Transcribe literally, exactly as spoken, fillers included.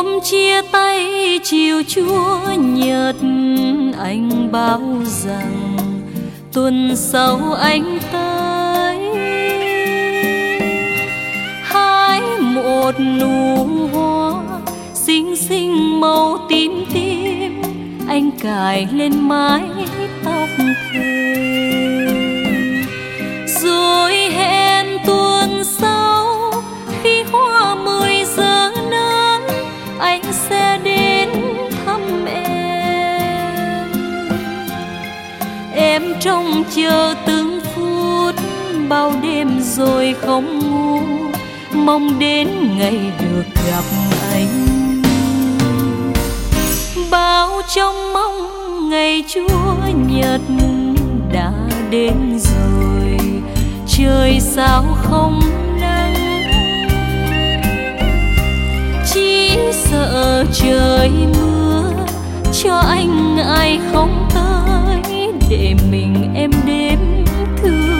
hôm chia tay chiều chúa nhật, anh báo rằng tuần sau anh tới hái một nụ hoa xinh xinh màu tím tím, anh cài lên mái tóc thề. Rồi hẹn tuần sau khi hoa mười giờ nắng, anh sẽ đến thăm em. Em trông chờ từng phút bao đêm rồi không ngủ, mong đến ngày được gặp anh. Bao trong mong ngày chúa nhật đã đến rồi, trời sao không nắng, chỉ sợ trời mưa cho anh ai không tới để mình em đêm thương.